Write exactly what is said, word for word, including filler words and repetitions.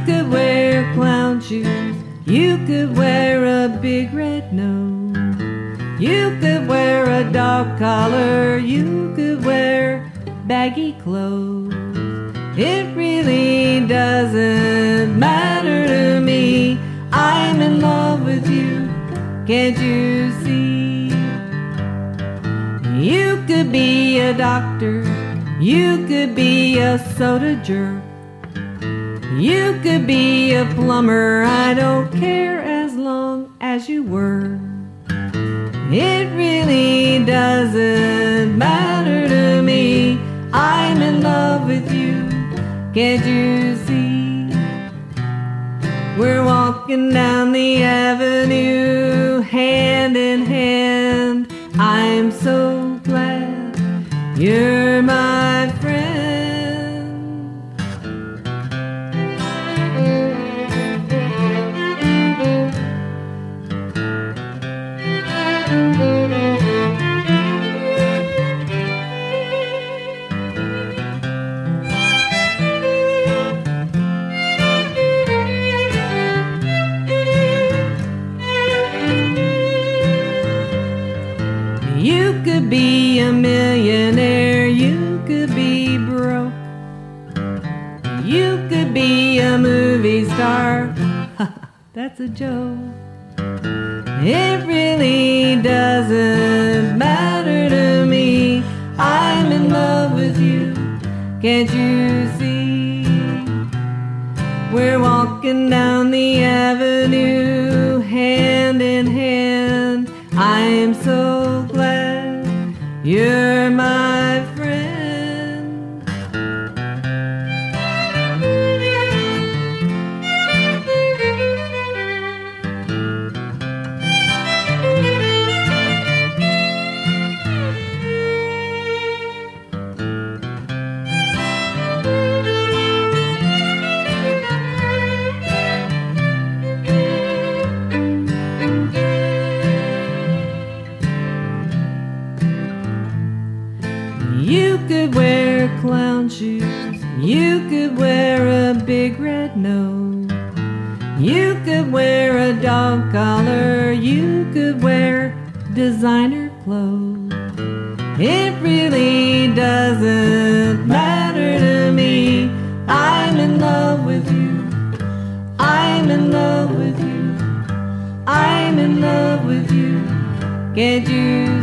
could wear clown shoes, you could wear a big red nose, you could wear a dog collar, you could wear baggy clothes. It really doesn't matter to me. I'm in love with you, can't you see? You could be a doctor, you could be a soda jerk, you could be a plumber, I don't care as long as you work. It really doesn't matter to me. I'm in love with you, can't you see? We're walking down the avenue, hand in hand. I'm so glad you're my friend. You could be a millionaire, you could be broke, you could be a movie star. That's a joke. It really doesn't matter to me. I'm in love with you, can't you see? We're walking down the avenue, hand in hand. I'm so glad you're my friend. You could wear clown shoes, you could wear a big red nose, you could wear a dog collar, you could wear designer clothes. It really doesn't matter to me. I'm in love with you, I'm in love with you, I'm in love with you, can't you